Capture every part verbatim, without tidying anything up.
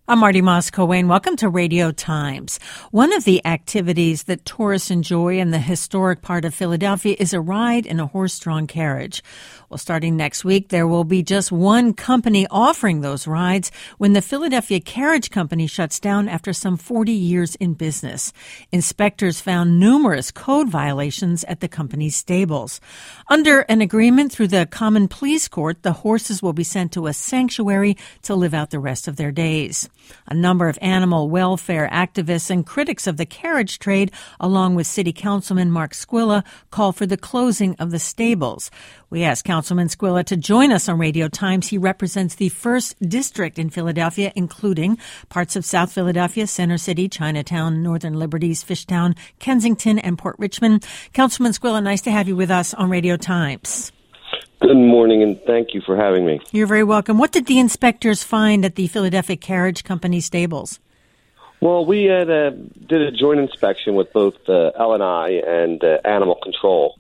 I'm Marty Moss-Coane. Welcome to Radio Times. One of the activities that tourists enjoy in the historic part of Philadelphia is a ride in a horse-drawn carriage. Well, starting next week, there will be just one company offering those rides when the Philadelphia Carriage Company shuts down after some forty years in business. Inspectors found numerous code violations at the company's stables. Under an agreement through the Common Pleas Court, the horses will be sent to a sanctuary to live out the rest of their days. A number of animal welfare activists and critics of the carriage trade, along with City Councilman Mark Squilla, call for the closing of the stables. We asked Councilman Squilla to join us on Radio Times. He represents the first district in Philadelphia, including parts of South Philadelphia, Center City, Chinatown, Northern Liberties, Fishtown, Kensington, and Port Richmond. Councilman Squilla, nice to have you with us on Radio Times. Good morning, and thank you for having me. You're very welcome. What did the inspectors find at the Philadelphia Carriage Company stables? Well, we had uh, did a joint inspection with both uh, L and I and uh, Animal Control.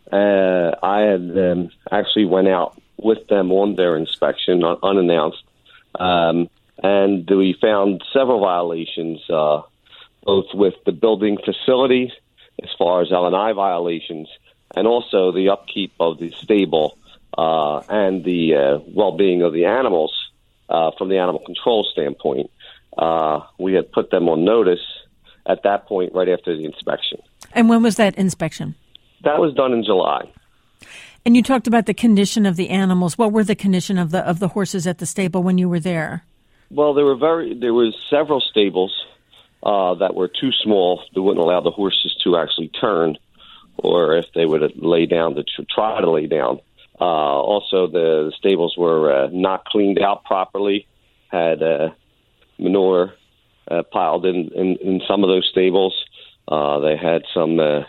Uh, I had um, actually went out with them on their inspection, un- unannounced, um, and we found several violations, uh, both with the building facility, as far as L and I violations, and also the upkeep of the stable uh, and the uh, well-being of the animals uh, from the animal control standpoint. Uh, we had put them on notice at that point right after the inspection. And when was that inspection? That was done in July. And you talked about the condition of the animals. What were the condition of the of the horses at the stable when you were there? Well, there were very there was several stables uh, that were too small. They wouldn't allow the horses to actually turn, or if they would lay down to try to lay down. Uh, also, the stables were uh, not cleaned out properly. Had uh, manure uh, piled in, in in some of those stables. Uh, they had some. Uh,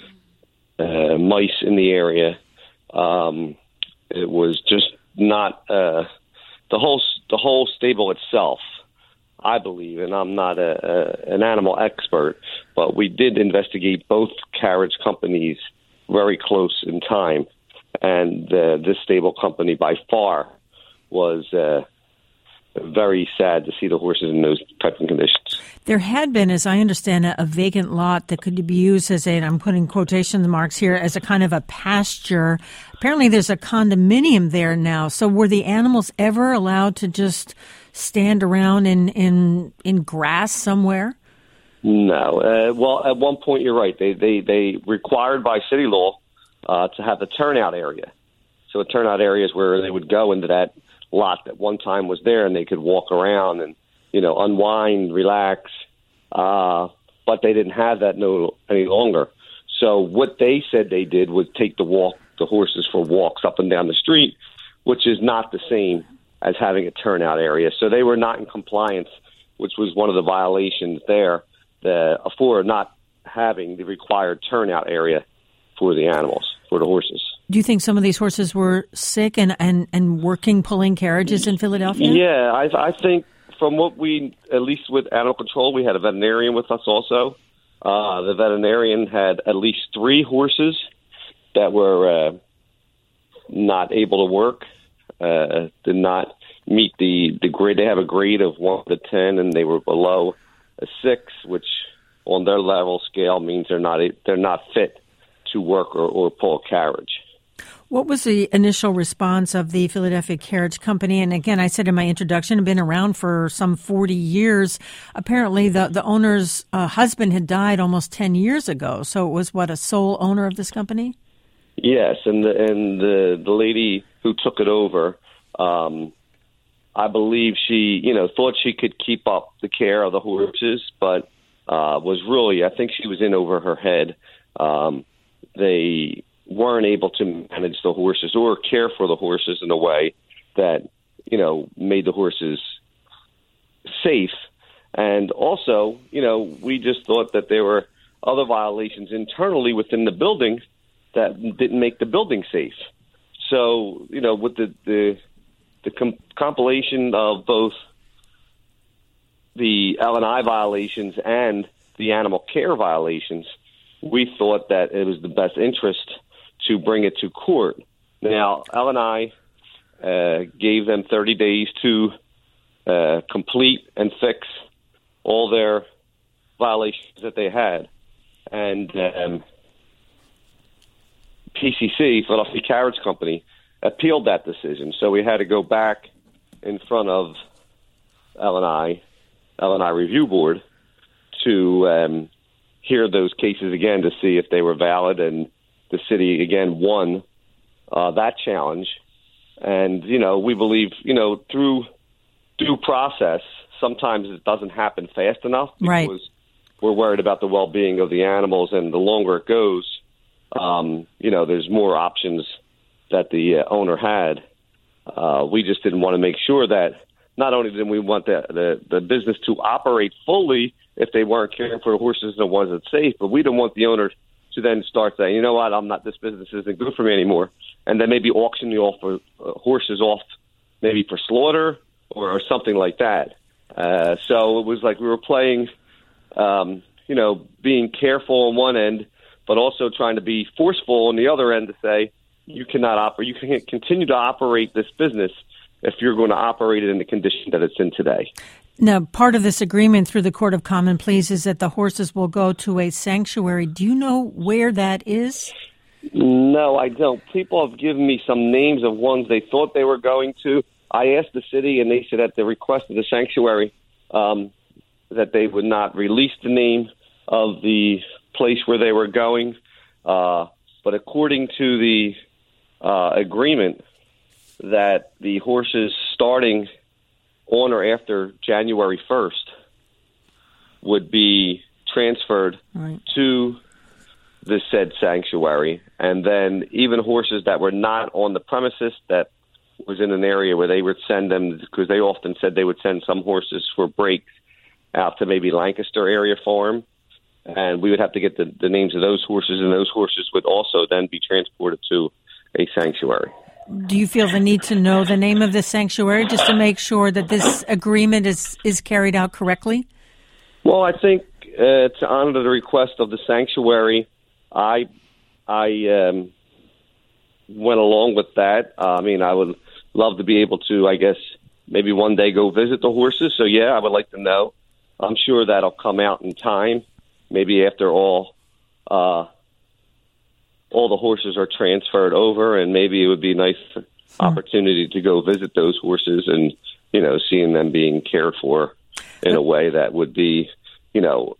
Uh, mice in the area. Um, it was just not uh, the whole the whole stable itself. I believe, and I'm not a, a, an animal expert, but we did investigate both carriage companies very close in time, and uh, this stable company by far was uh, very sad to see the horses in those types of conditions. There had been, as I understand it, a vacant lot that could be used as a, and I'm putting quotation marks here, as a kind of a pasture. Apparently there's a condominium there now. So were the animals ever allowed to just stand around in, in, in grass somewhere? No. Uh, well, at one point, you're right. They, they, they required by city law uh, to have the turnout area. So a turnout area is where they would go into that lot that one time was there, and they could walk around and, you know, unwind, relax. Uh, but they didn't have that no any longer. So what they said they did was take the walk, the horses for walks up and down the street, which is not the same as having a turnout area. So they were not in compliance, which was one of the violations there, the, for not having the required turnout area for the animals, for the horses. Do you think some of these horses were sick and, and, and working pulling carriages in Philadelphia? Yeah, I, I think from what we, at least with animal control, we had a veterinarian with us also. Uh, the veterinarian had at least three horses that were uh, not able to work, uh, did not meet the, the grade. They have a grade of one to ten, and they were below a six, which on their level scale means they're not they're not fit to work or, or pull a carriage. What was the initial response of the Philadelphia Carriage Company? And again, I said in my introduction, been around for some forty years. Apparently, the, the owner's uh, husband had died almost ten years ago. So it was, what, a sole owner of this company? Yes, and the, and the, the lady who took it over, um, I believe she, you know, thought she could keep up the care of the horses, but uh, was really, I think she was in over her head. Um, they weren't able to manage the horses or care for the horses in a way that, you know, made the horses safe. And also, you know, we just thought that there were other violations internally within the building that didn't make the building safe. So, you know, with the the, the com- compilation of both the L and I violations and the animal care violations, we thought that it was the best interest to bring it to court. Now, L and I uh, gave them thirty days to uh, complete and fix all their violations that they had. And um, P C C, Philadelphia Carriage Company, appealed that decision. So we had to go back in front of L and I, L and I Review Board, to um, hear those cases again to see if they were valid. And the city, again, won uh, that challenge. And, you know, we believe, you know, through due process, sometimes it doesn't happen fast enough because right. we're worried about the well-being of the animals. And the longer it goes, um, you know, there's more options that the uh, owner had. Uh, we just didn't want to make sure that not only did we want the, the, the business to operate fully if they weren't caring for the horses and it wasn't safe, but we didn't want the owner to then start saying, you know what, I'm not, this business isn't good for me anymore, and then maybe auction the off for, uh, horses off maybe for slaughter or, or something like that. Uh, so it was like we were playing, um, you know, being careful on one end, but also trying to be forceful on the other end to say, you cannot operate, you can't continue to operate this business if you're going to operate it in the condition that it's in today. Now, part of this agreement through the Court of Common Pleas is that the horses will go to a sanctuary. Do you know where that is? No, I don't. People have given me some names of ones they thought they were going to. I asked the city, and they said at the request of the sanctuary um, that they would not release the name of the place where they were going. Uh, but according to the uh, agreement, that the horses starting on or after January first would be transferred right. to the said sanctuary. And then even horses that were not on the premises, that was in an area where they would send them, because they often said they would send some horses for breaks out to maybe Lancaster area farm. And we would have to get the, the names of those horses, and those horses would also then be transported to a sanctuary. Do you feel the need to know the name of the sanctuary just to make sure that this agreement is, is carried out correctly? Well, I think uh, to honor the request of the sanctuary, I I um, went along with that. Uh, I mean, I would love to be able to, I guess, maybe one day go visit the horses. So, yeah, I would like to know. I'm sure that'll come out in time, maybe after all uh all the horses are transferred over, and maybe it would be a nice hmm. opportunity to go visit those horses and, you know, seeing them being cared for in a way that would be, you know,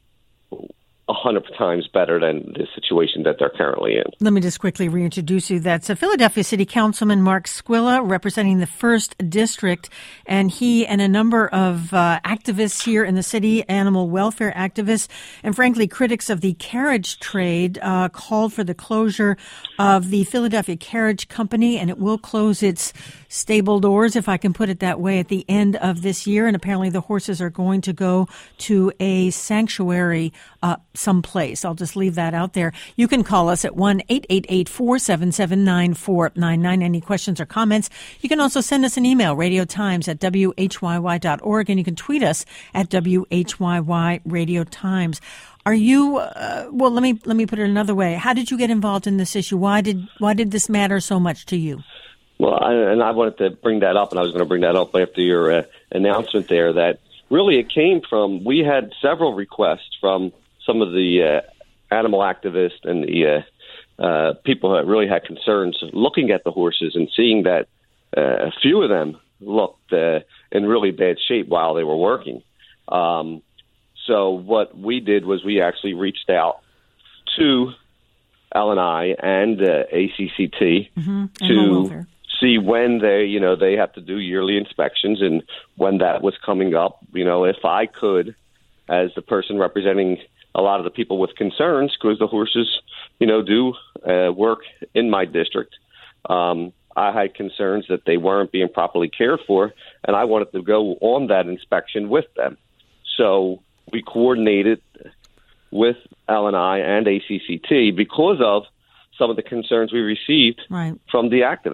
a hundred times better than the situation that they're currently in. Let me just quickly reintroduce you. That's a Philadelphia City Councilman Mark Squilla, representing the first District, and he and a number of uh, activists here in the city, animal welfare activists, and frankly critics of the carriage trade, uh, called for the closure of the Philadelphia Carriage Company, and it will close its stable doors, if I can put it that way, at the end of this year. And apparently the horses are going to go to a sanctuary uh, someplace. I'll just leave that out there. You can call us at one eight eight eight, four seven seven, nine four nine nine. Any questions or comments? You can also send us an email, radiotimes at W H Y Y dot org, and you can tweet us at W H Y Y Radio Times. Are you, uh, well, let me let me put it another way. How did you get involved in this issue? Why did why did this matter so much to you? Well, I, and I wanted to bring that up, and I was going to bring that up after your uh, announcement there, that really it came from, we had several requests from some of the uh, animal activists and the uh, uh, people that really had concerns looking at the horses and seeing that uh, a few of them looked uh, in really bad shape while they were working. Um, so what we did was we actually reached out to L and I and uh, A C C T mm-hmm. to see when they, you know, they have to do yearly inspections, and when that was coming up, you know, if I could, as the person representing a lot of the people with concerns, because the horses, you know, do uh, work in my district. Um, I had concerns that they weren't being properly cared for, and I wanted to go on that inspection with them. So we coordinated with L and I and A C C T because of some of the concerns we received right. from the activists.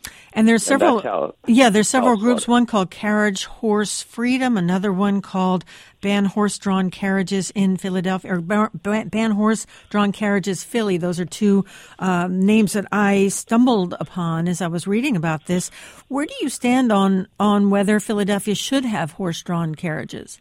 And there's several, and how, yeah, there's several groups, one called Carriage Horse Freedom, another one called Ban Horse-Drawn Carriages in Philadelphia, or Ban Horse-Drawn Carriages Philly. Those are two uh, names that I stumbled upon as I was reading about this. Where do you stand on, on whether Philadelphia should have horse-drawn carriages?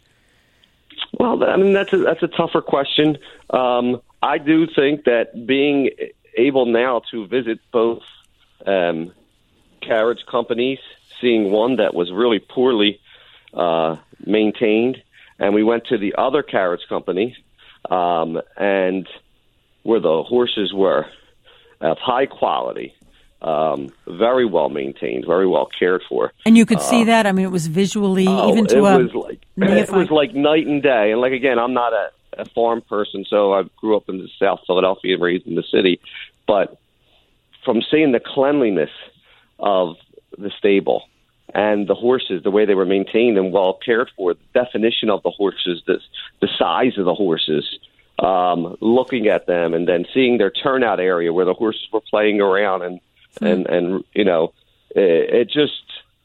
Well, I mean, that's a, that's a tougher question. Um, I do think that being able now to visit both um, carriage companies, seeing one that was really poorly uh, maintained, and we went to the other carriage company, um, and where the horses were of high quality, um, very well maintained, very well cared for. And you could uh, see uh, that? I mean, it was visually, oh, even to it a... Was like, it was like night and day. And like, again, I'm not a, a farm person, so I grew up in South Philadelphia and raised in the city. But from seeing the cleanliness of the stable and the horses, the way they were maintained and well cared for, the definition of the horses, the, the size of the horses, um, looking at them and then seeing their turnout area where the horses were playing around and, mm-hmm. and, and, you know, it, it just,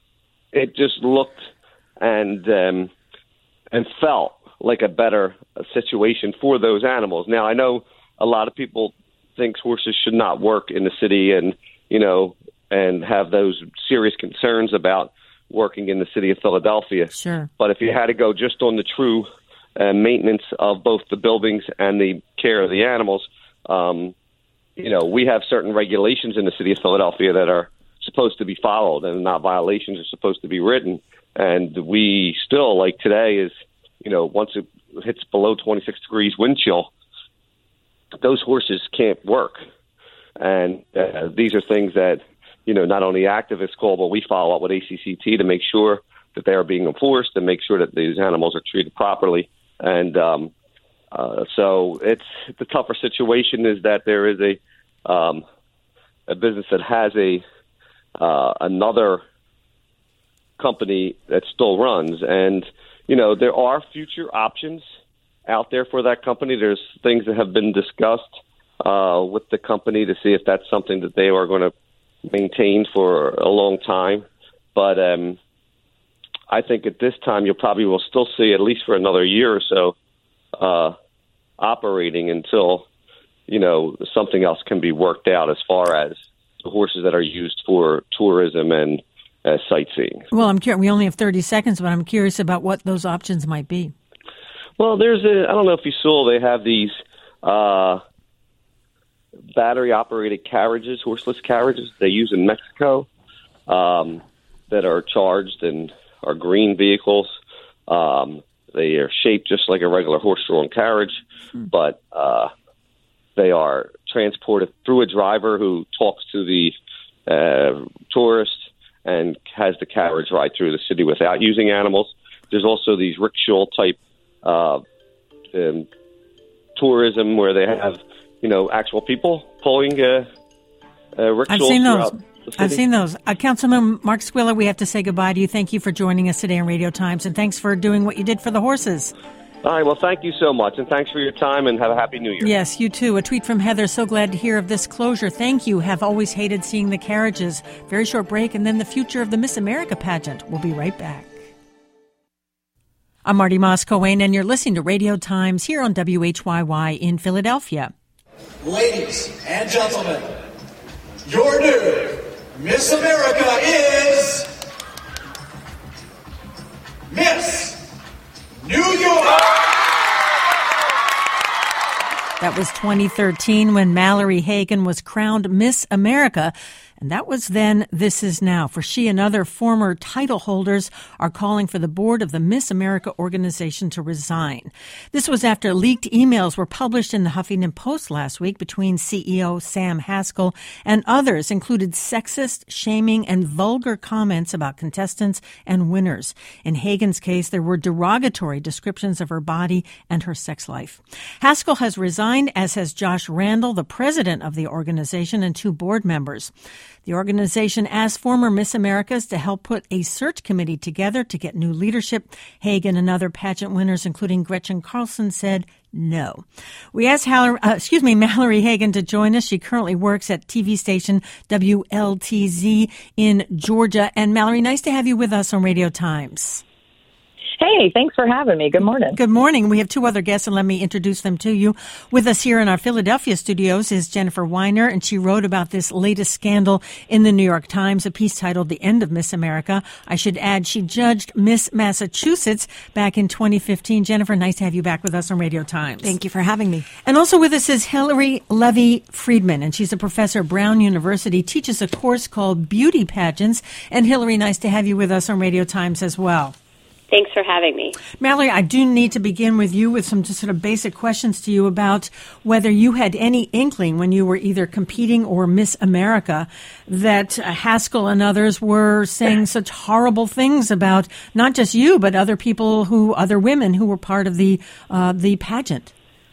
it just looked and, um, and felt like a better situation for those animals. Now, I know a lot of people think horses should not work in the city and, you know, and have those serious concerns about working in the city of Philadelphia. Sure. But if you had to go just on the true uh, maintenance of both the buildings and the care of the animals, um, you know, we have certain regulations in the city of Philadelphia that are supposed to be followed, and not violations are supposed to be written. And we still, like today is, you know, once it hits below twenty-six degrees wind chill, those horses can't work. And uh, these are things that, you know, not only activists call, but we follow up with A C C T to make sure that they are being enforced and make sure that these animals are treated properly. And um, uh, so it's the tougher situation is that there is a um, a business that has a uh, another company that still runs. And, you know, there are future options out there for that company. There's things that have been discussed uh, with the company to see if that's something that they are going to maintained for a long time. But um, I think at this time you'll probably will still see at least for another year or so uh, operating until, you know, something else can be worked out as far as the horses that are used for tourism and uh, sightseeing. Well, I'm curious. We only have thirty seconds, but I'm curious about what those options might be. Well, there's a, I don't know if you saw, they have these uh, battery-operated carriages, horseless carriages they use in Mexico um, that are charged and are green vehicles. Um, they are shaped just like a regular horse-drawn carriage, hmm. but uh, they are transported through a driver who talks to the uh, tourist and has the carriage ride through the city without using animals. There's also these rickshaw-type uh, um, tourism where they have, you know, actual people pulling uh, uh, rickshaws. I've seen those. I've seen those. Uh, Councilman Mark Squilla, we have to say goodbye to you. Thank you for joining us today on Radio Times, and thanks for doing what you did for the horses. All right. Well, thank you so much, and thanks for your time, and have a happy New Year. Yes, you too. A tweet from Heather. So glad to hear of this closure. Thank you. Have always hated seeing the carriages. Very short break, and then the future of the Miss America pageant. We'll be right back. I'm Marty Moss-Coane, and you're listening to Radio Times here on W H Y Y in Philadelphia. Ladies and gentlemen, your new Miss America is Miss New York. That was twenty thirteen when Mallory Hagan was crowned Miss America. And that was then, this is now. For she and other former title holders are calling for the board of the Miss America organization to resign. This was after leaked emails were published in the Huffington Post last week between C E O Sam Haskell and others, included sexist, shaming, and vulgar comments about contestants and winners. In Hagan's case, there were derogatory descriptions of her body and her sex life. Haskell has resigned, as has Josh Randall, the president of the organization, and two board members. The organization asked former Miss Americas to help put a search committee together to get new leadership. Hagen and other pageant winners, including Gretchen Carlson, said no. We asked Haller, uh, excuse me, Mallory Hagen to join us. She currently works at T V station W L T Z in Georgia. And Mallory, nice to have you with us on Radio Times. Hey, thanks for having me. Good morning. Good morning. We have two other guests, and let me introduce them to you. With us here in our Philadelphia studios is Jennifer Weiner, and she wrote about this latest scandal in the New York Times, a piece titled The End of Miss America. I should add, she judged Miss Massachusetts back in twenty fifteen. Jennifer, nice to have you back with us on Radio Times. Thank you for having me. And also with us is Hillary Levy Friedman, and she's a professor at Brown University, teaches a course called Beauty Pageants. And Hillary, nice to have you with us on Radio Times as well. Thanks for having me. Mallory, I do need to begin with you with some just sort of basic questions to you about whether you had any inkling when you were either competing or Miss America that Haskell and others were saying such horrible things about not just you, but other people who, other women who were part of the uh, the pageant.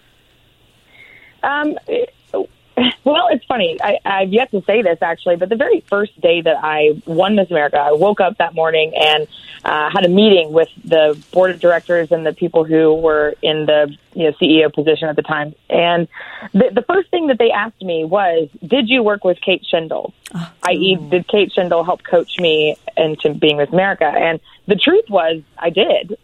Um. Well, it's funny. I, I've yet to say this, actually, but the very first day that I won Miss America, I woke up that morning and uh, had a meeting with the board of directors and the people who were in the you know, C E O position at the time. And the, the first thing that they asked me was, did you work with Kate Shindle? Oh. that is, did Kate Shindle help coach me into being Miss America? And the truth was, I did.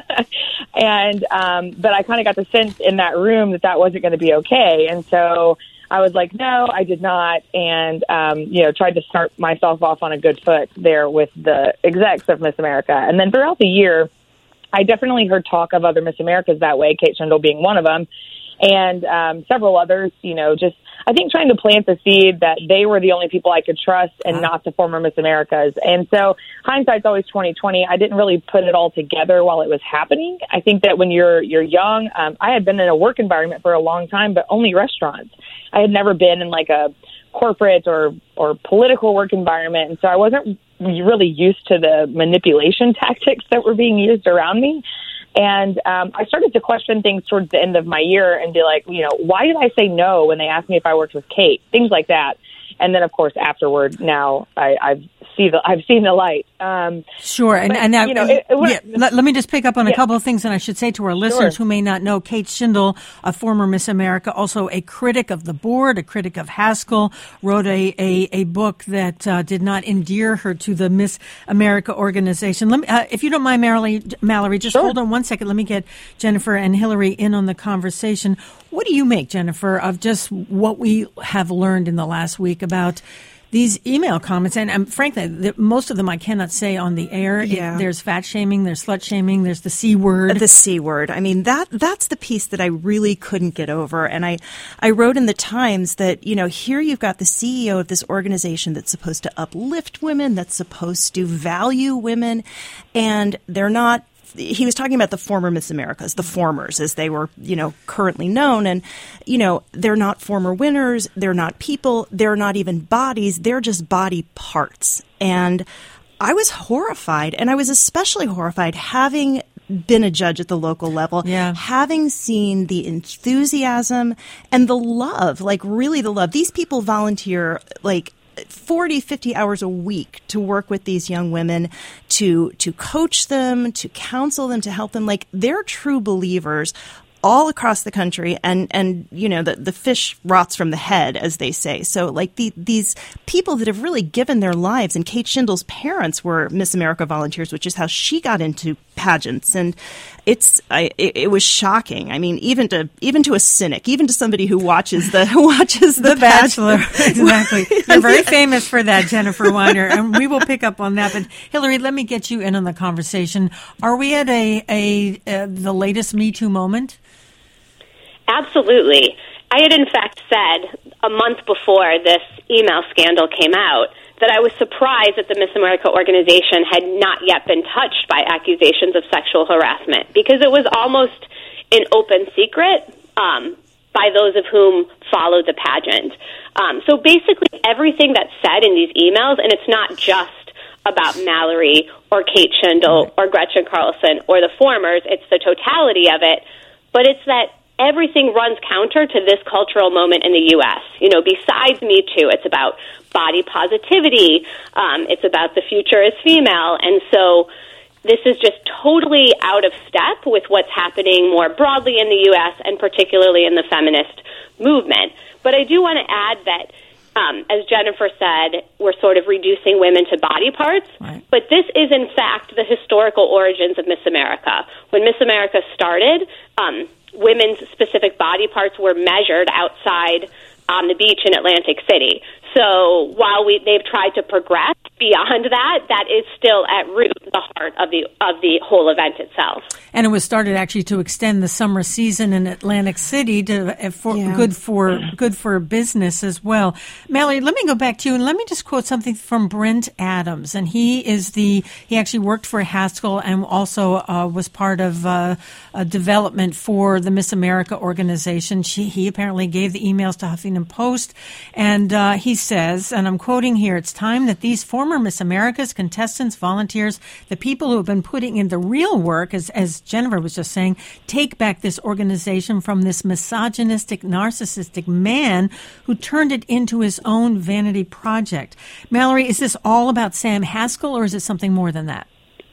and um, but I kind of got the sense in that room that that wasn't going to be okay. And so I was like, no, I did not, and, um, you know, tried to start myself off on a good foot there with the execs of Miss America. And then throughout the year, I definitely heard talk of other Miss Americas that way, Kate Shindle being one of them, and um, several others, you know, just, I think, trying to plant the seed that they were the only people I could trust and wow. not the former Miss Americas. And so hindsight's always twenty twenty. I didn't really put it all together while it was happening. I think that when you're you're young, um, I had been in a work environment for a long time, but only restaurants. I had never been in like a corporate or, or political work environment. And so I wasn't really used to the manipulation tactics that were being used around me. And um, I started to question things towards the end of my year and be like, you know, why did I say no when they asked me if I worked with Kate? Things like that. And then, of course, afterward, now I, I've see the I've seen the light. Um, sure, and but, and now, you know, it, it, yeah, let, let me just pick up on a yeah. couple of things, and I should say to our listeners Sure. who may not know, Kate Shindle, a former Miss America, also a critic of the board, a critic of Haskell, wrote a a, a book that uh, did not endear her to the Miss America organization. Let me, uh, if you don't mind, Mallory, Mallory, just Sure. hold on one second. Let me get Jennifer and Hillary in on the conversation. What do you make, Jennifer, of just what we have learned in the last week about these email comments? And um, frankly, the, most of them I cannot say on the air. Yeah. It, there's fat shaming, there's slut shaming, there's the C word. The C word. I mean, that that's the piece that I really couldn't get over. And I, I wrote in the Times that, you know, here you've got the C E O of this organization that's supposed to uplift women, that's supposed to value women, and they're not. He was talking about the former Miss Americas, the formers, as they were, you know, currently known. And, you know, they're not former winners. They're not people. They're not even bodies. They're just body parts. And I was horrified. And I was especially horrified having been a judge at the local level, yeah. having seen the enthusiasm and the love, like really the love. These people volunteer, like, forty, fifty hours a week to work with these young women, to to coach them, to counsel them, to help them. Like, they're true believers all across the country, and, and you know, the, the fish rots from the head, as they say. So, like, the, these people that have really given their lives, and Kate Shindle's parents were Miss America volunteers, which is how she got into pageants, and it's I, it, it was shocking. I mean, even to even to a cynic, even to somebody who watches the watches the, the Bachelor, exactly. You're very famous for that, Jennifer Weiner, and we will pick up on that. But Hillary, let me get you in on the conversation. Are we at a a uh, the latest Me Too moment? Absolutely. I had, in fact, said a month before this email scandal came out that I was surprised that the Miss America organization had not yet been touched by accusations of sexual harassment, because it was almost an open secret um, by those of whom followed the pageant. Um, so basically everything that's said in these emails, and it's not just about Mallory or Kate Shindle or Gretchen Carlson or the formers, it's the totality of it, but it's that everything runs counter to this cultural moment in the U S. You know, besides Me Too, it's about body positivity. Um, it's about the future is female. And so this is just totally out of step with what's happening more broadly in the U S and particularly in the feminist movement. But I do want to add that, um, as Jennifer said, we're sort of reducing women to body parts. Right. But this is, in fact, the historical origins of Miss America. When Miss America started, um, women's specific body parts were measured outside on the beach in Atlantic City. So while we they've tried to progress beyond that, that is still at root the heart of the of the whole event itself. And it was started actually to extend the summer season in Atlantic City to for Yeah. good for good for business as well. Mallory, let me go back to you and let me just quote something from Brent Adams. And he is the he actually worked for Haskell and also uh, was part of uh, a development for the Miss America organization. She, he apparently gave the emails to Huffington Post, and uh, he says, and I'm quoting here, "It's time that these former Miss Americas, contestants, volunteers, the people who have been putting in the real work, as, as Jennifer was just saying, take back this organization from this misogynistic, narcissistic man who turned it into his own vanity project." Mallory, is this all about Sam Haskell, or is it something more than that?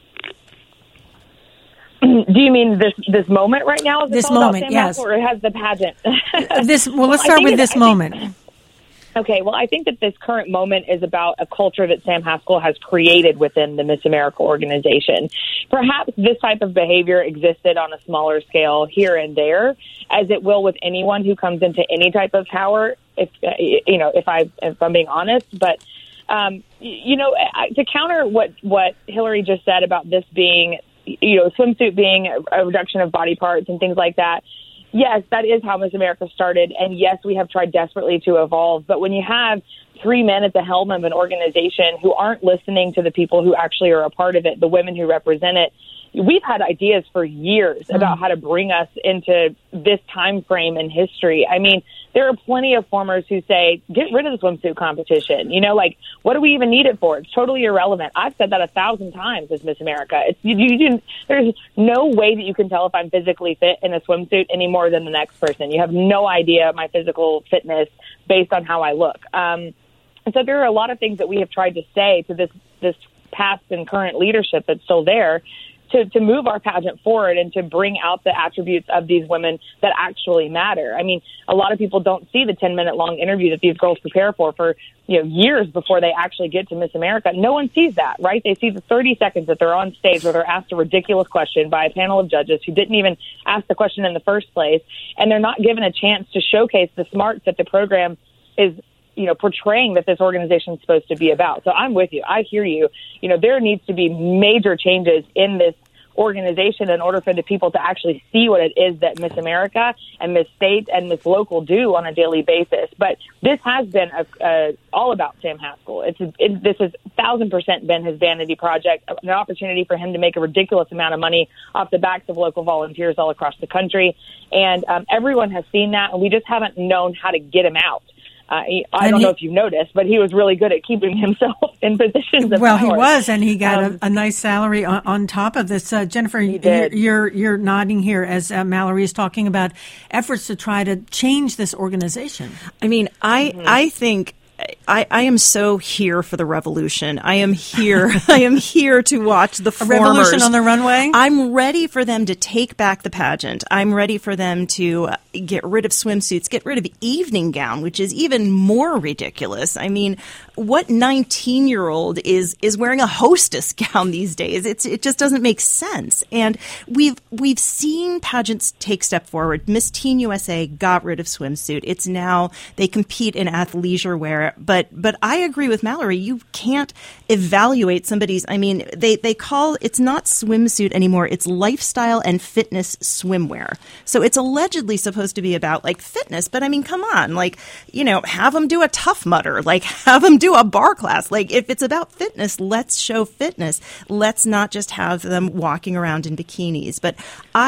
Do you mean this this moment right now? Is This all about moment, Sam yes. Haskell, or it has the pageant? This well, let's I start think with it- this I think- moment. Okay, well, I think that this current moment is about a culture that Sam Haskell has created within the Miss America organization. Perhaps this type of behavior existed on a smaller scale here and there, as it will with anyone who comes into any type of power. If uh, you know, if I if I'm being honest, but um, you know, to counter what what Hillary just said about this being, you know, swimsuit being a reduction of body parts and things like that. Yes, that is how Miss America started, and yes, we have tried desperately to evolve. But when you have three men at the helm of an organization who aren't listening to the people who actually are a part of it, the women who represent it, we've had ideas for years mm. about how to bring us into this time frame in history. I mean, there are plenty of formers who say, get rid of the swimsuit competition. You know, like, what do we even need it for? It's totally irrelevant. I've said that a thousand times as Miss America. It's, you, you, you, there's no way that you can tell if I'm physically fit in a swimsuit any more than the next person. You have no idea my physical fitness based on how I look. Um, and so there are a lot of things that we have tried to say to this, this past and current leadership that's still there, to, to move our pageant forward and to bring out the attributes of these women that actually matter. I mean, a lot of people don't see the ten-minute long interview that these girls prepare for for you know years before they actually get to Miss America. No one sees that, right? They see the thirty seconds that they're on stage where they're asked a ridiculous question by a panel of judges who didn't even ask the question in the first place, and they're not given a chance to showcase the smarts that the program is you know, portraying that this organization is supposed to be about. So I'm with you. I hear you. You know, there needs to be major changes in this organization in order for the people to actually see what it is that Miss America and Miss State and Miss Local do on a daily basis. But this has been a, a, all about Sam Haskell. It's it, this has thousand percent been his vanity project, an opportunity for him to make a ridiculous amount of money off the backs of local volunteers all across the country. And um, everyone has seen that, and we just haven't known how to get him out. Uh, he, I and don't he, know if you've noticed, but he was really good at keeping himself in positions of well, power. he was, and he got um, a, a nice salary on, on top of this. Uh, Jennifer, he you're, did. you're you're nodding here as uh, Mallory is talking about efforts to try to change this organization. I mean, I mm-hmm. I think. I, I am so here for the revolution. I am here. I am here to watch the A formers. revolution on the runway? I'm ready for them to take back the pageant. I'm ready for them to get rid of swimsuits, get rid of evening gown, which is even more ridiculous. I mean, what nineteen-year-old is is wearing a hostess gown these days? It's it just doesn't make sense. And we've we've seen pageants take step forward. Miss Teen U S A got rid of swimsuit. It's now they compete in athleisure wear. But but I agree with Mallory. You can't evaluate somebody's. I mean, they, they call it's not swimsuit anymore. It's lifestyle and fitness swimwear. So it's allegedly supposed to be about like fitness. But I mean, come on, like you know, have them do a Tough Mudder, like have them do a bar class. Like if it's about fitness, let's show fitness. Let's not just have them walking around in bikinis. But I.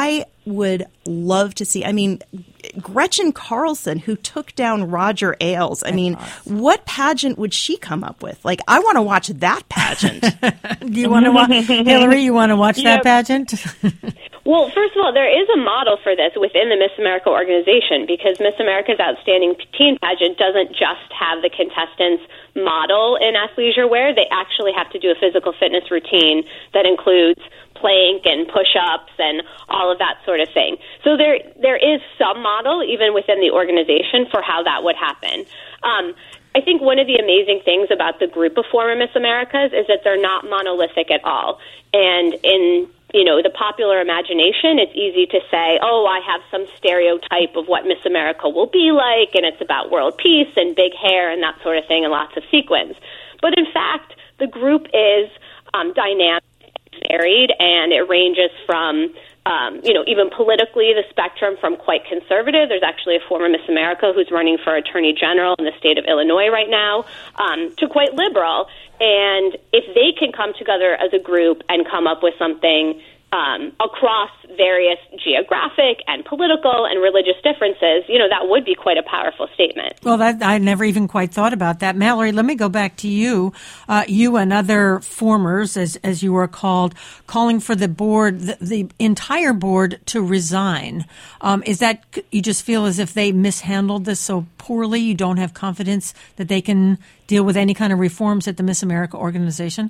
would love to see, I mean, Gretchen Carlson, who took down Roger Ailes. I mean, what pageant would she come up with? Like, I want to watch that pageant. Do you want to watch, Hillary, you want to watch that Yep. pageant? Well, first of all, there is a model for this within the Miss America organization, because Miss America's Outstanding Teen Pageant doesn't just have the contestants model in athleisure wear. They actually have to do a physical fitness routine that includes plank and push-ups and all of that sort of thing. So there there is some model even within the organization for how that would happen. Um, I think one of the amazing things about the group of former Miss Americas is that they're not monolithic at all. And in you know the popular imagination, it's easy to say, oh, I have some stereotype of what Miss America will be like, and it's about world peace and big hair and that sort of thing and lots of sequins. But in fact, the group is um, dynamic, varied, and it ranges from, um, you know, even politically, the spectrum from quite conservative. There's actually a former Miss America who's running for Attorney General in the state of Illinois right now, um, to quite liberal. And if they can come together as a group and come up with something um, across various geographic and political and religious differences, you know, that would be quite a powerful statement. Well, that I never even quite thought about that. Mallory, let me go back to you. Uh, you and other formers, as as you were called, calling for the board, the, the entire board, to resign. Um, is that, you just feel as if they mishandled this so poorly, you don't have confidence that they can deal with any kind of reforms at the Miss America organization?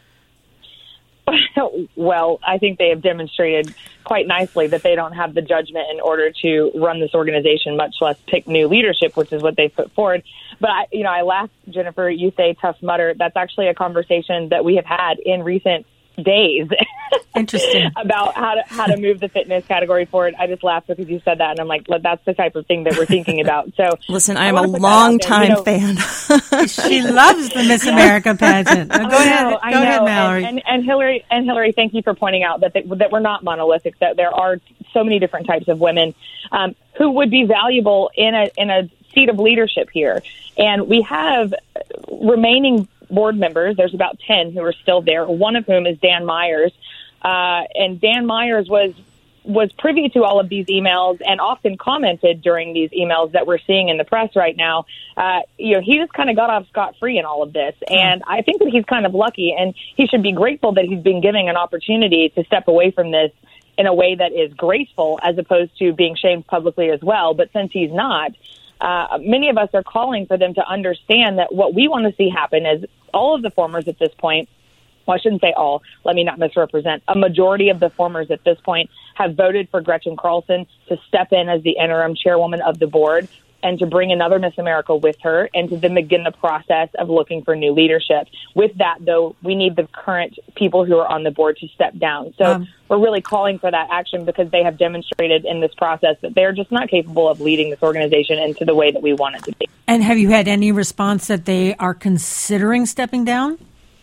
Well, I think they have demonstrated quite nicely that they don't have the judgment in order to run this organization, much less pick new leadership, which is what they put forward. But, I, you know, I laugh, Jennifer, you say Tough Mudder. That's actually a conversation that we have had in recent days. Interesting. About how to how to move the fitness category forward. I just laughed because you said that, and I'm like, well, that's the type of thing that we're thinking about. So, listen, I am a long time you know, fan. She loves the Miss America pageant. Now, go I ahead, know, go I ahead, know. Mallory. And, and, and Hillary, and Hillary, thank you for pointing out that they, that we're not monolithic. That there are so many different types of women um, who would be valuable in a in a seat of leadership here, and we have remaining board members. There's about ten who are still there, one of whom is Dan Myers. Uh, and Dan Myers was was privy to all of these emails and often commented during these emails that we're seeing in the press right now. Uh, you know, he just kind of got off scot-free in all of this. And I think that he's kind of lucky, and he should be grateful that he's been given an opportunity to step away from this in a way that is graceful as opposed to being shamed publicly as well. But since he's not, Uh, many of us are calling for them to understand that what we want to see happen is all of the formers at this point, well, I shouldn't say all, let me not misrepresent, a majority of the formers at this point have voted for Gretchen Carlson to step in as the interim chairwoman of the board and to bring another Miss America with her and to then begin the process of looking for new leadership. With that, though, we need the current people who are on the board to step down. So um, we're really calling for that action because they have demonstrated in this process that they're just not capable of leading this organization into the way that we want it to be. And have you had any response that they are considering stepping down?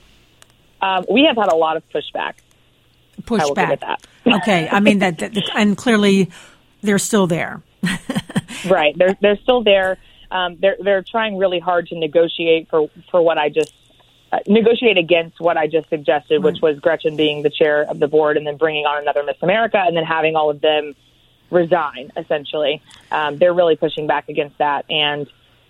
Um, we have had a lot of pushback. Pushback. I will give it that. Okay. I mean, that, that, and clearly they're still there. Right. They're they're still there. Um, they're they're trying really hard to negotiate for, for what I just uh, negotiate against what I just suggested, right, which was Gretchen being the chair of the board and then bringing on another Miss America and then having all of them resign. Essentially, um, they're really pushing back against that, and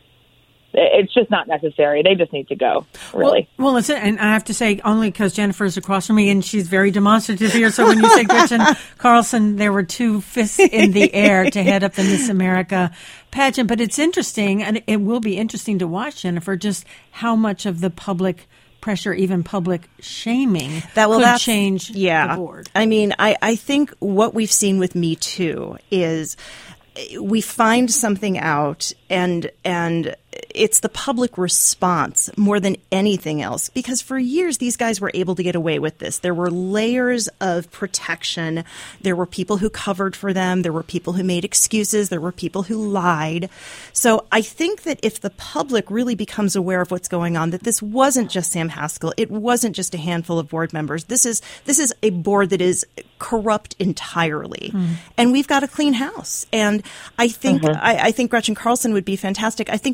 it's just not necessary. They just need to go, really. Well, well listen, and I have to say, only because Jennifer's across from me, and she's very demonstrative here, so when you say Gretchen Carlson, there were two fists in the air to head up the Miss America pageant. But it's interesting, and it will be interesting to watch, Jennifer, just how much of the public pressure, even public shaming, that will could change yeah. the board. I mean, I, I think what we've seen with Me Too is we find something out, and and it's the public response more than anything else. Because for years, these guys were able to get away with this. There were layers of protection. There were people who covered for them. There were people who made excuses. There were people who lied. So I think that if the public really becomes aware of what's going on, that this wasn't just Sam Haskell. It wasn't just a handful of board members. This is this is a board that is corrupt entirely. Mm. And we've got a clean house. And I think mm-hmm. I, I think Gretchen Carlson would be fantastic. I think it's also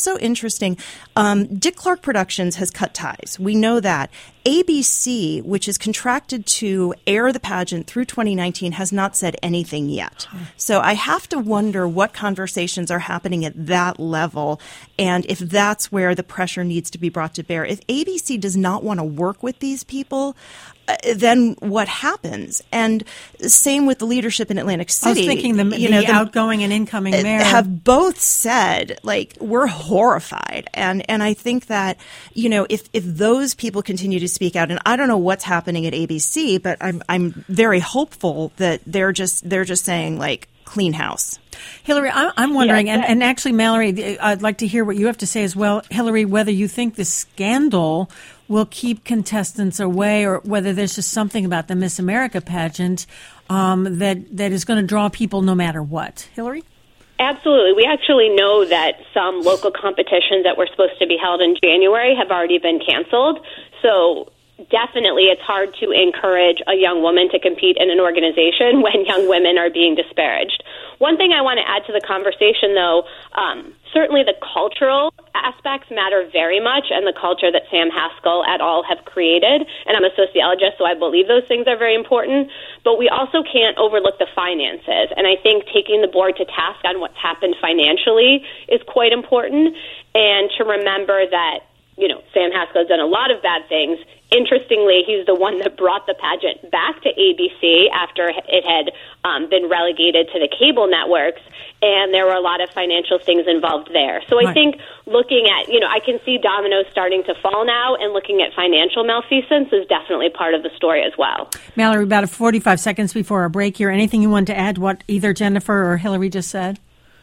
also interesting. Um, Dick Clark Productions has cut ties. We know that. A B C, which is contracted to air the pageant through twenty nineteen, has not said anything yet. So I have to wonder what conversations are happening at that level and if that's where the pressure needs to be brought to bear. If A B C does not want to work with these people, uh, then what happens? And same with the leadership in Atlantic City. I was thinking the, you the know, the, outgoing and incoming mayor have both said, like, we're horrified. And and I think that, you know, if, if those people continue to speak out, and I don't know what's happening at A B C, but I'm I'm very hopeful that they're just they're just saying, like, clean house. Hillary, I'm, I'm wondering, Yeah, and, and actually, Mallory, I'd like to hear what you have to say as well. Hillary, whether you think the scandal will keep contestants away or whether there's just something about the Miss America pageant um, that, that is going to draw people no matter what. Hillary? Absolutely. We actually know that some local competitions that were supposed to be held in January have already been canceled. So definitely it's hard to encourage a young woman to compete in an organization when young women are being disparaged. One thing I want to add to the conversation, though, um, certainly the cultural aspects matter very much, and the culture that Sam Haskell et al. Have created. And I'm a sociologist, so I believe those things are very important. But we also can't overlook the finances. And I think taking the board to task on what's happened financially is quite important. And to remember that, you know, Sam Haskell has done a lot of bad things. Interestingly, he's the one that brought the pageant back to A B C after it had um, been relegated to the cable networks, and there were a lot of financial things involved there. So I right. think looking at, you know, I can see dominoes starting to fall now, and looking at financial malfeasance is definitely part of the story as well. Mallory, about forty-five seconds before our break here, anything you want to add what either Jennifer or Hillary just said?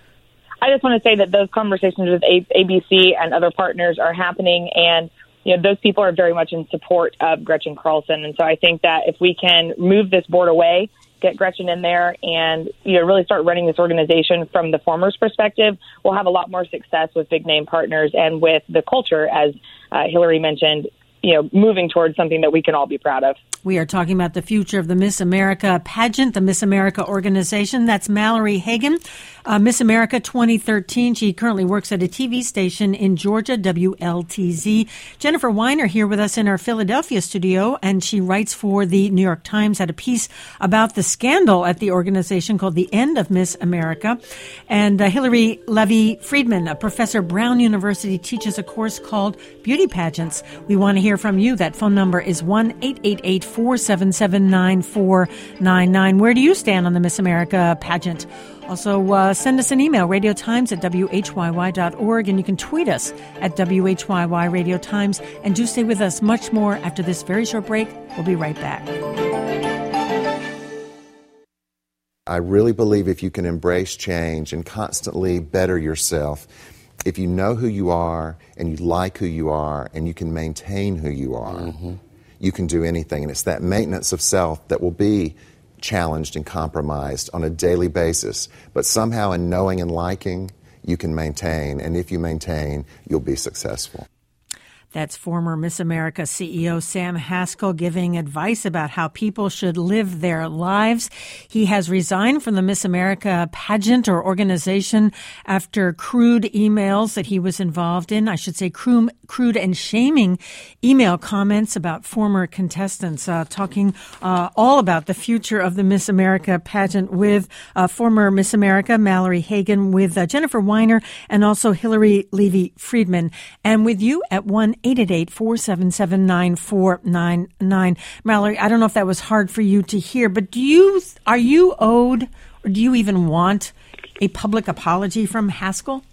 I just want to say that those conversations with A B C and other partners are happening, and you know, those people are very much in support of Gretchen Carlson. And so I think that if we can move this board away, get Gretchen in there, and you know, really start running this organization from the former's perspective, we'll have a lot more success with big name partners and with the culture, as uh, Hillary mentioned, you know, moving towards something that we can all be proud of. We are talking about the future of the Miss America pageant, the Miss America organization. That's Mallory Hagan, uh, Miss America twenty thirteen. She currently works at a T V station in Georgia, W L T Z. Jennifer Weiner here with us in our Philadelphia studio, and she writes for the New York Times, had a piece about the scandal at the organization called The End of Miss America. And uh, Hillary Levy Friedman, a professor at Brown University, teaches a course called Beauty Pageants. We want to hear from you. That phone number is one eight eight eight, four seven seven, nine four nine nine. Where do you stand on the Miss America pageant? Also, uh, send us an email, radiotimes at W H Y Y dot org, and you can tweet us at W H Y Y Radio Times. And do stay with us much more after this very short break. We'll be right back. I really believe if you can embrace change and constantly better yourself, if you know who you are and you like who you are and you can maintain who you are, mm-hmm. you can do anything. And it's that maintenance of self that will be challenged and compromised on a daily basis. But somehow in knowing and liking, you can maintain. And if you maintain, you'll be successful. That's former Miss America C E O Sam Haskell giving advice about how people should live their lives. He has resigned from the Miss America pageant or organization after crude emails that he was involved in. I should say crude, crude and shaming email comments about former contestants, uh, talking uh, all about the future of the Miss America pageant with uh, former Miss America Mallory Hagan, with uh, Jennifer Weiner, and also Hillary Levy Friedman. And with you at one eight eight eight, four seven seven, nine four nine nine. Mallory, I don't know if that was hard for you to hear, but do you are you owed, or do you even want a public apology from Haskell?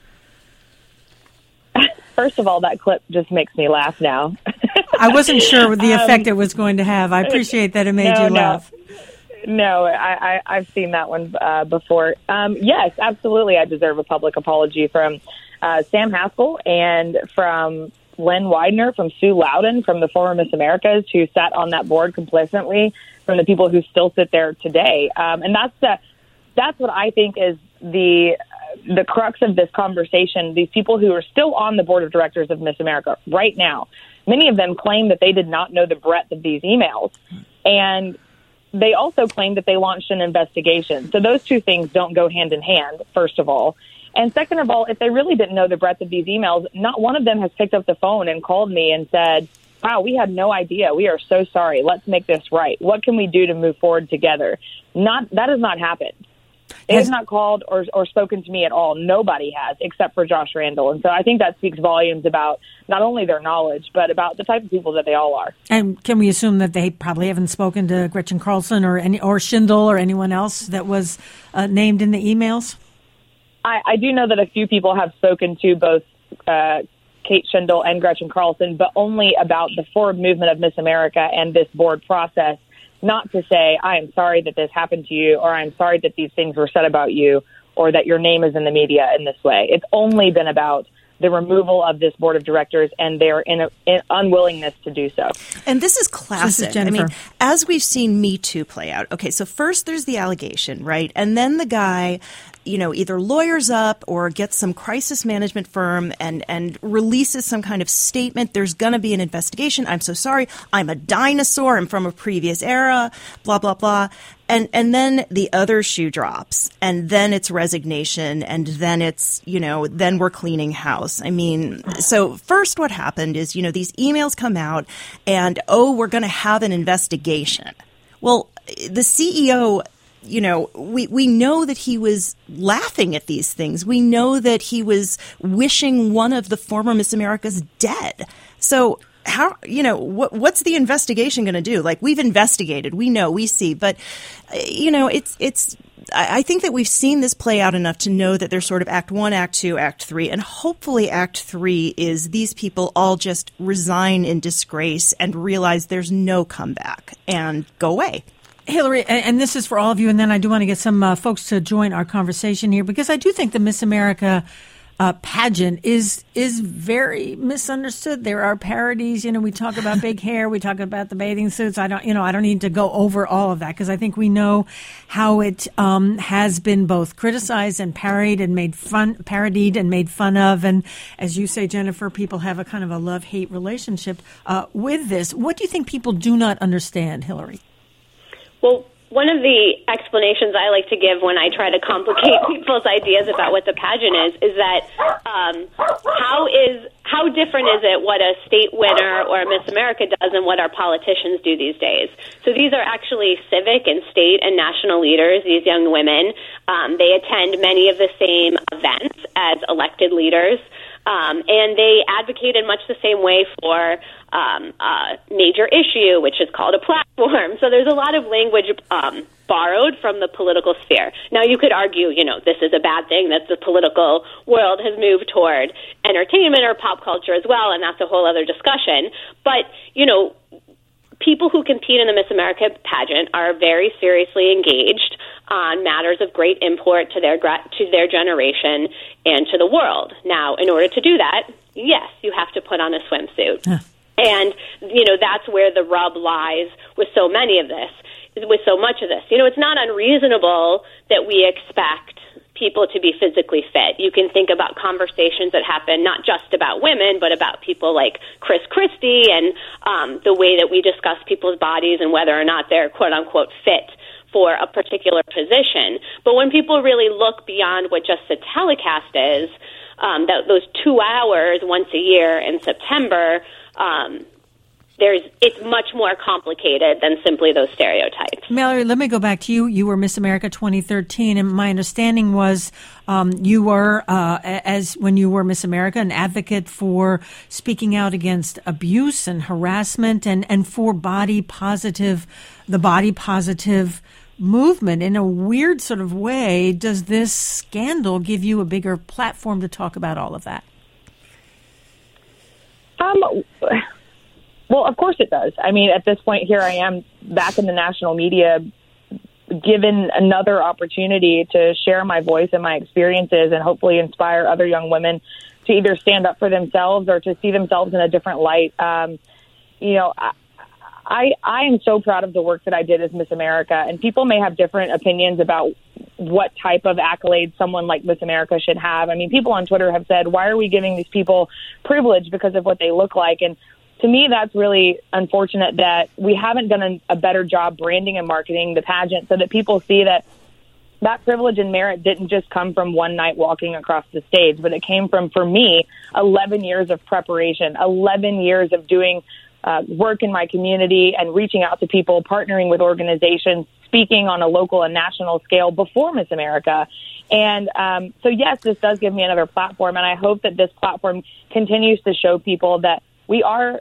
First of all, that clip just makes me laugh now. I wasn't sure the effect um, it was going to have. I appreciate that it made no, you no. laugh. No, I, I, I've seen that one uh, before. Um, yes, absolutely, I deserve a public apology from uh, Sam Haskell and from Lynn Widener, from Sue Loudon, from the former Miss Americas who sat on that board complacently, from the people who still sit there today. Um, and that's the, that's what I think is the the crux of this conversation. These people who are still on the board of directors of Miss America right now, many of them claim that they did not know the breadth of these emails. And they also claim that they launched an investigation. So those two things don't go hand in hand, first of all. And second of all, if they really didn't know the breadth of these emails, not one of them has picked up the phone and called me and said, wow, we had no idea. We are so sorry. Let's make this right. What can we do to move forward together? Not that has not happened. They have not called or, or spoken to me at all. Nobody has, except for Josh Randall. And so I think that speaks volumes about not only their knowledge, but about the type of people that they all are. And can we assume that they probably haven't spoken to Gretchen Carlson or any or Schindel or anyone else that was uh, named in the emails? I, I do know that a few people have spoken to both uh, Kate Schindel and Gretchen Carlson, but only about the forward movement of Miss America and this board process. Not to say, I am sorry that this happened to you, or I'm sorry that these things were said about you, or that your name is in the media in this way. It's only been about the removal of this board of directors and their in a, in unwillingness to do so. And this is classic. This is I mean, as we've seen Me Too play out. Okay, so first there's the allegation, right? And then the guy, you know, either lawyers up or gets some crisis management firm and, and releases some kind of statement. There's going to be an investigation. I'm so sorry. I'm a dinosaur. I'm from a previous era, blah, blah, blah. And and then the other shoe drops, and then it's resignation, and then it's, you know, then we're cleaning house. I mean, so first what happened is, you know, these emails come out, and, oh, we're going to have an investigation. Well, the C E O, you know, we, we know that he was laughing at these things. We know that he was wishing one of the former Miss Americas dead. So how, you know, what, what's the investigation going to do? Like, we've investigated, we know, we see, but, you know, it's, it's, I think that we've seen this play out enough to know that there's sort of act one, act two, act three, and hopefully act three is these people all just resign in disgrace and realize there's no comeback and go away. Hillary, and this is for all of you, and then I do want to get some uh, folks to join our conversation here, because I do think the Miss America Uh, pageant is is very misunderstood. There are parodies. You know, we talk about big hair, we talk about the bathing suits. I don't, you know, I don't need to go over all of that, because I think we know how it um, has been both criticized and parodied and made fun, parodied and made fun of. And as you say, Jennifer, people have a kind of a love-hate relationship uh, with this. What do you think people do not understand, Hillary? Well, one of the explanations I like to give when I try to complicate people's ideas about what the pageant is, is that um, how is how different is it what a state winner or a Miss America does and what our politicians do these days? So these are actually civic and state and national leaders, these young women. Um, they attend many of the same events as elected leaders. Um, and they advocate in much the same way for um, a major issue, which is called a platform. So there's a lot of language um, borrowed from the political sphere. Now, you could argue, you know, this is a bad thing, that the political world has moved toward entertainment or pop culture as well, and that's a whole other discussion. But, you know, people who compete in the Miss America pageant are very seriously engaged on matters of great import to their to their generation and to the world. Now, in order to do that, yes, you have to put on a swimsuit. Huh. And, you know, that's where the rub lies with so many of this, with so much of this. You know, it's not unreasonable that we expect people to be physically fit. You can think about conversations that happen not just about women, but about people like Chris Christie and um, the way that we discuss people's bodies and whether or not they're quote-unquote fit for a particular position. But when people really look beyond what just the telecast is, um, that those two hours once a year in September, um, there's it's much more complicated than simply those stereotypes. Mallory, let me go back to you. You were Miss America twenty thirteen, and my understanding was um, you were, uh, as when you were Miss America, an advocate for speaking out against abuse and harassment, and, and for body positive, the body positive movement. In a weird sort of way, does this scandal give you a bigger platform to talk about all of that? Um. Well, of course it does. I mean, at this point, here I am back in the national media, given another opportunity to share my voice and my experiences and hopefully inspire other young women to either stand up for themselves or to see themselves in a different light. Um, you know, I, I, I am so proud of the work that I did as Miss America, and people may have different opinions about what type of accolades someone like Miss America should have. I mean, people on Twitter have said, why are we giving these people privilege because of what they look like? And to me, that's really unfortunate that we haven't done a, a better job branding and marketing the pageant so that people see that that privilege and merit didn't just come from one night walking across the stage, but it came from, for me, eleven years of preparation, eleven years of doing uh, work in my community and reaching out to people, partnering with organizations, speaking on a local and national scale before Miss America. And um, so, yes, this does give me another platform, and I hope that this platform continues to show people that we are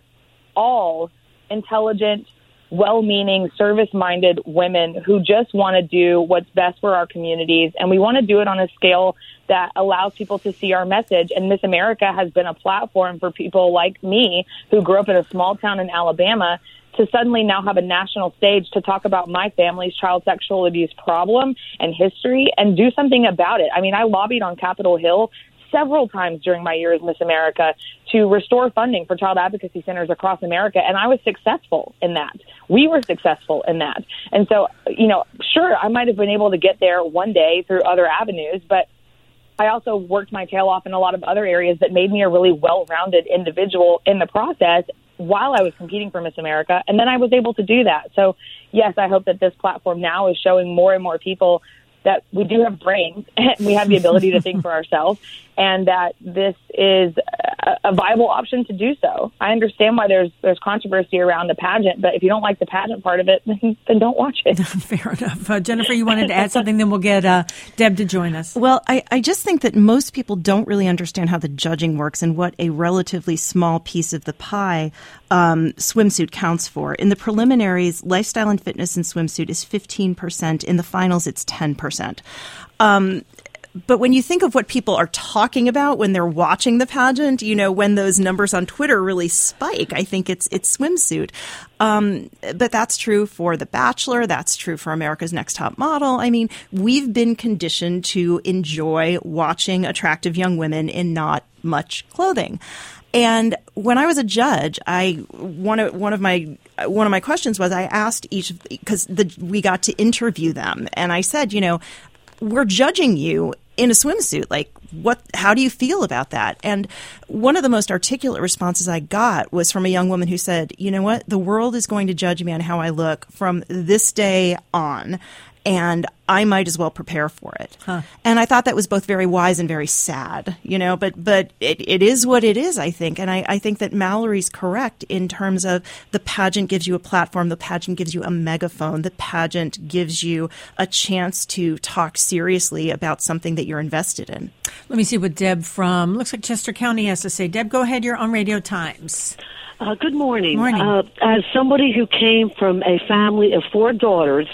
all intelligent, well-meaning, service-minded women who just want to do what's best for our communities, and we want to do it on a scale that allows people to see our message. And Miss America has been a platform for people like me who grew up in a small town in Alabama to suddenly now have a national stage to talk about my family's child sexual abuse problem and history and do something about it. I mean, I lobbied on Capitol Hill several times during my year as Miss America to restore funding for child advocacy centers across America, and I was successful in that. We were successful in that. And so, you know, sure, I might have been able to get there one day through other avenues, but I also worked my tail off in a lot of other areas that made me a really well-rounded individual in the process while I was competing for Miss America, and then I was able to do that. So, yes, I hope that this platform now is showing more and more people that we do have brains and we have the ability to think for ourselves, and that this is a, a viable option to do so. I understand why there's there's controversy around the pageant, but if you don't like the pageant part of it, then, then don't watch it. Fair enough. Uh, Jennifer, you wanted to add something, then we'll get uh, Deb to join us. Well, I, I just think that most people don't really understand how the judging works and what a relatively small piece of the pie um, swimsuit counts for. In the preliminaries, lifestyle and fitness in swimsuit is fifteen percent. In the finals, it's ten percent. Um, but when you think of what people are talking about when they're watching the pageant, you know, when those numbers on Twitter really spike, I think it's it's swimsuit. Um, but that's true for The Bachelor. That's true for America's Next Top Model. I mean, we've been conditioned to enjoy watching attractive young women in not much clothing. And when I was a judge, I one of one of my one of my questions was I asked each, because we got to interview them, and I said, you know, we're judging you in a swimsuit. Like, what? How do you feel about that? And one of the most articulate responses I got was from a young woman who said, you know what? The world is going to judge me on how I look from this day on, and I might as well prepare for it. Huh. And I thought that was both very wise and very sad, you know, but but it, it is what it is, I think. And I, I think that Mallory's correct in terms of the pageant gives you a platform, the pageant gives you a megaphone, the pageant gives you a chance to talk seriously about something that you're invested in. Let me see what Deb from, looks like Chester County has to say. Deb, go ahead. You're on Radio Times. Uh, good morning. Morning. Uh, as somebody who came from a family of four daughters,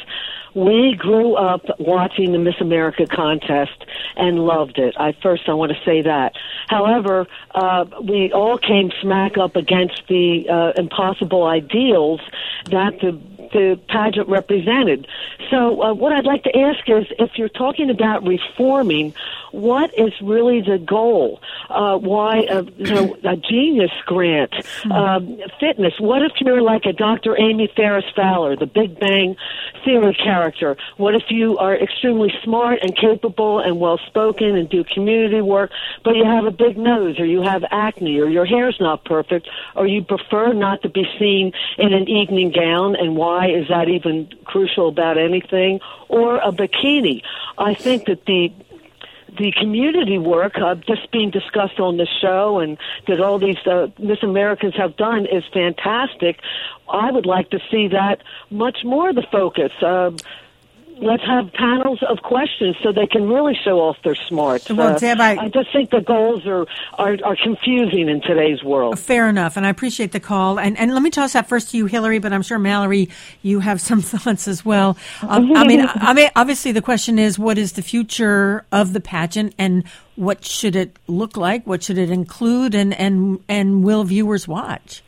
we grew up watching the Miss America contest and loved it. I first, I want to say that. However, uh, we all came smack up against the uh, impossible ideals that the the pageant represented. So uh, what I'd like to ask is, if you're talking about reforming, what is really the goal? Uh, why a, you know, a genius grant? Um, fitness. What if you're like a Doctor Amy Ferris Fowler, the Big Bang Theory character? What if you are extremely smart and capable and well-spoken and do community work, but you have a big nose, or you have acne, or your hair's not perfect, or you prefer not to be seen in an evening gown, and why is that even crucial about anything? Or a bikini. I think that the the community work uh, just being discussed on the show and that all these uh, Miss Americans have done is fantastic. I would like to see that much more the focus. Uh, Let's have panels of questions so they can really show off their smarts. Well, uh, Deb, I, I just think the goals are, are, are confusing in today's world. Fair enough, and I appreciate the call. And, and let me toss that first to you, Hillary, but I'm sure, Mallory, you have some thoughts as well. Um, I mean, I mean, obviously the question is, what is the future of the pageant, and what should it look like? What should it include, and, and, and will viewers watch?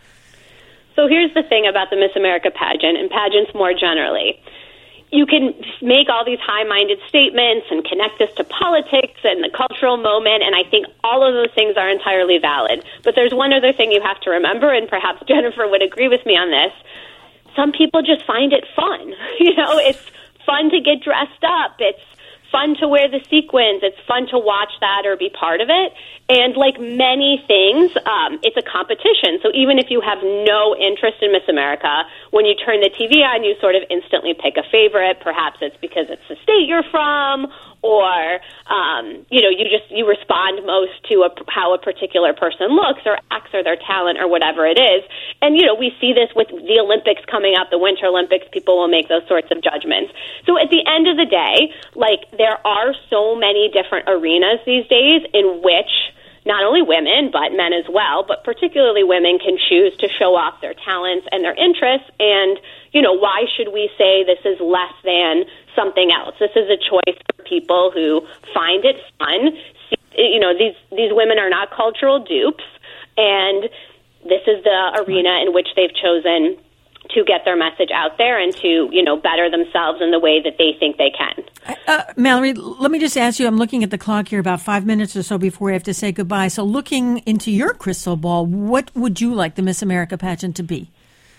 So here's the thing about the Miss America pageant and pageants more generally. You can make all these high-minded statements and connect this to politics and the cultural moment, and I think all of those things are entirely valid. But there's one other thing you have to remember, and perhaps Jennifer would agree with me on this. Some people just find it fun. You know, it's fun to get dressed up. It's fun to wear the sequins. It's fun to watch that or be part of it. And like many things, um, it's a competition. So even if you have no interest in Miss America, when you turn the T V on, you sort of instantly pick a favorite. Perhaps it's because it's the state you're from, or um, you know, you just you respond most to a, how a particular person looks or acts or their talent or whatever it is. And you know, we see this with the Olympics coming up, the Winter Olympics. People will make those sorts of judgments. So at the end of the day, like there are so many different arenas these days in which not only women, but men as well, but particularly women can choose to show off their talents and their interests. And, you know, why should we say this is less than something else? This is a choice for people who find it fun. You know, these, these women are not cultural dupes, and this is the arena in which they've chosen to get their message out there and to, you know, better themselves in the way that they think they can. Uh, Mallory, let me just ask you, I'm looking at the clock here about five minutes or so before we have to say goodbye. So looking into your crystal ball, what would you like the Miss America pageant to be?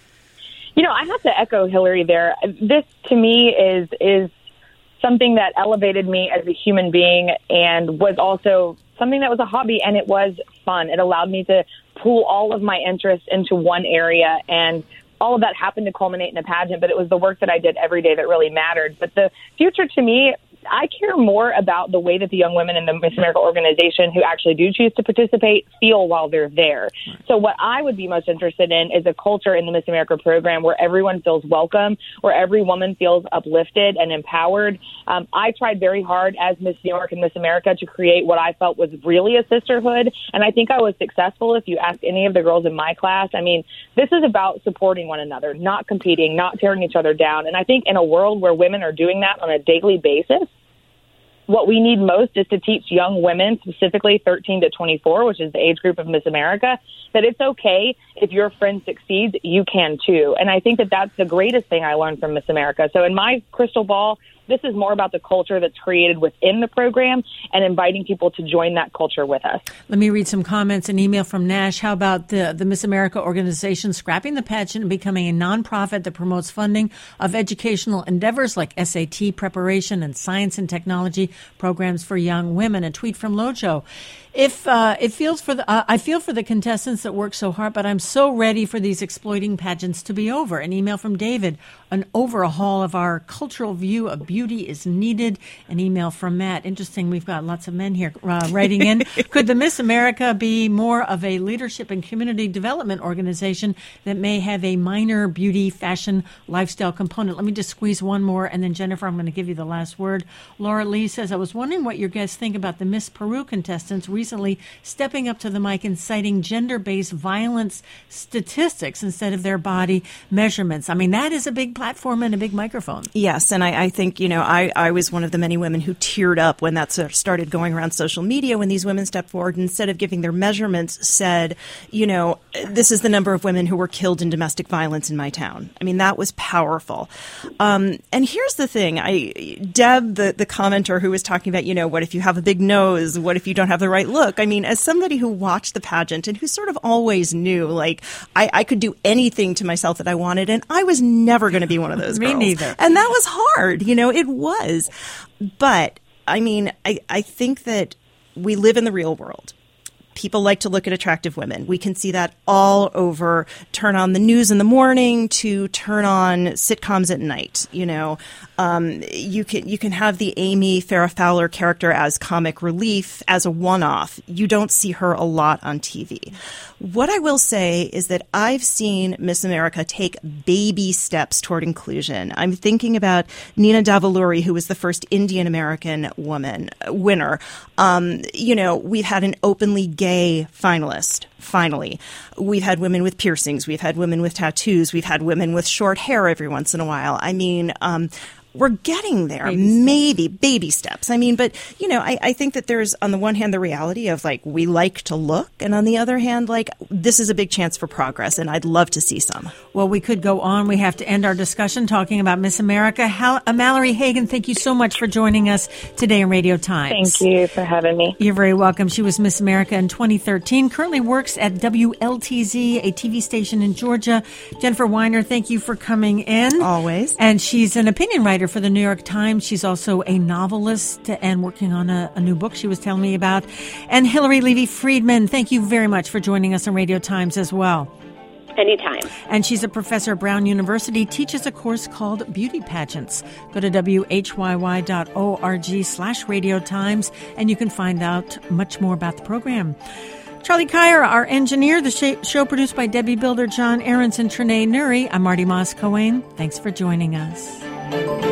You know, I have to echo Hillary there. This, to me, is is something that elevated me as a human being and was also something that was a hobby, and it was fun. It allowed me to pool all of my interests into one area, and all of that happened to culminate in a pageant, but it was the work that I did every day that really mattered. But the future to me, I care more about the way that the young women in the Miss America organization who actually do choose to participate feel while they're there. So what I would be most interested in is a culture in the Miss America program where everyone feels welcome, where every woman feels uplifted and empowered. Um, I tried very hard as Miss New York and Miss America to create what I felt was really a sisterhood, and I think I was successful. If you ask any of the girls in my class, I mean, this is about supporting one another, not competing, not tearing each other down. And I think in a world where women are doing that on a daily basis, what we need most is to teach young women, specifically thirteen to twenty-four, which is the age group of Miss America, that it's okay if your friend succeeds, you can too. And I think that that's the greatest thing I learned from Miss America. So in my crystal ball, this is more about the culture that's created within the program and inviting people to join that culture with us. Let me read some comments. An email from Nash. How about the, the Miss America organization scrapping the pageant and becoming a nonprofit that promotes funding of educational endeavors like S A T preparation and science and technology programs for young women? A tweet from Lojo. If uh, it feels for the, uh, I feel for the contestants that work so hard, but I'm so ready for these exploiting pageants to be over. An email from David. An overhaul of our cultural view of beauty is needed. An email from Matt. Interesting. We've got lots of men here uh, writing in. Could the Miss America be more of a leadership and community development organization that may have a minor beauty, fashion, lifestyle component? Let me just squeeze one more, and then Jennifer, I'm going to give you the last word. Laura Lee says, I was wondering what your guests think about the Miss Peru contestants recently stepping up to the mic and citing gender-based violence statistics instead of their body measurements. I mean, that is a big platform and a big microphone. Yes, and I, I think, you know, I, I was one of the many women who teared up when that started going around social media, when these women stepped forward, instead of giving their measurements, said, you know, this is the number of women who were killed in domestic violence in my town. I mean, that was powerful. Um, and here's the thing. I Deb, the, the commenter who was talking about, you know, what if you have a big nose? What if you don't have the right look? I mean, as somebody who watched the pageant and who sort of always knew, like, I, I could do anything to myself that I wanted, and I was never going to be one of those Me girls. neither. And that was hard. You know, it was. But, I mean, I, I think that we live in the real world. People like to look at attractive women. We can see that all over. Turn on the news in the morning to turn on sitcoms at night. You know, um, you can you can have the Amy Farrah Fowler character as comic relief, as a one-off. You don't see her a lot on T V. What I will say is that I've seen Miss America take baby steps toward inclusion. I'm thinking about Nina Davaluri, who was the first Indian American woman winner. Um, you know, we've had an openly gay finalist. Finally, we've had women with piercings. We've had women with tattoos. We've had women with short hair every once in a while. I mean, um, we're getting there, baby maybe steps. baby steps. I mean, but, you know, I, I think that there's, on the one hand, the reality of, like, we like to look. And on the other hand, like, this is a big chance for progress. And I'd love to see some. Well, we could go on. We have to end our discussion talking about Miss America. Hal- uh, Mallory Hagan, thank you so much for joining us today in Radio Times. Thank you for having me. You're very welcome. She was Miss America in twenty thirteen, currently works at W L T Z, a T V station in Georgia. Jennifer Weiner, thank you for coming in. Always. And she's an opinion writer writer for the New York Times. She's also a novelist and working on a, a new book she was telling me about. And Hillary Levy-Friedman, thank you very much for joining us on Radio Times as well. Anytime. And she's a professor at Brown University, teaches a course called Beauty Pageants. Go to W H Y Y dot org slash Radio Times, and you can find out much more about the program. Charlie Kyer, our engineer, the show produced by Debbie Builder, John Ahrens, and Trinae Nuri. I'm Marty Moss-Cohen. Thanks for joining us.